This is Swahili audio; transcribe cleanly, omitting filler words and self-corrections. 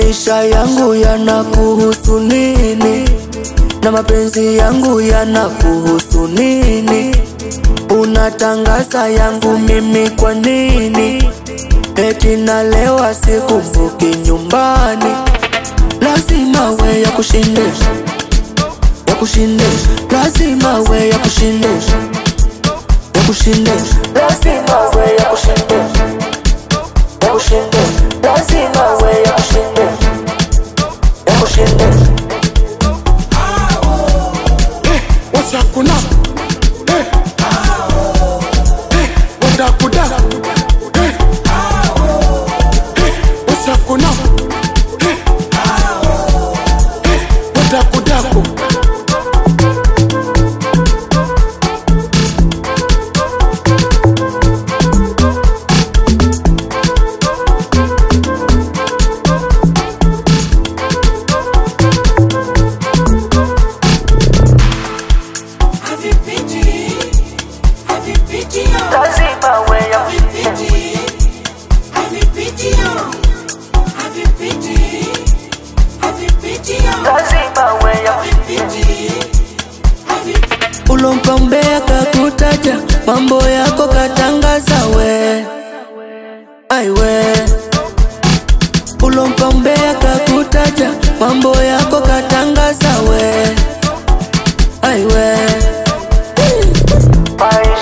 maisha yangu yanakuhusu nini? Na mapenzi yangu yanakuhusu nini? Unatangaza yangu mimi kwa nini? Eti nalewa sikumbuki nyumbani. Lazima we ya kushindisha, ya kushindisha. Lazima we ya kushindisha, ya kushindisha. Lazima we ya kushindisha, ya kushindisha. Lazima we ya kushindisha, ya kushindisha. Wacha kuna wadakuda wacha kuna wadakudaku. Lazima we ya lazima we ya ulompa mbea kakutaja, mambo yako katangaza we. Ai we ulompa mbea kakutaja, mambo yako katangaza we. Ai we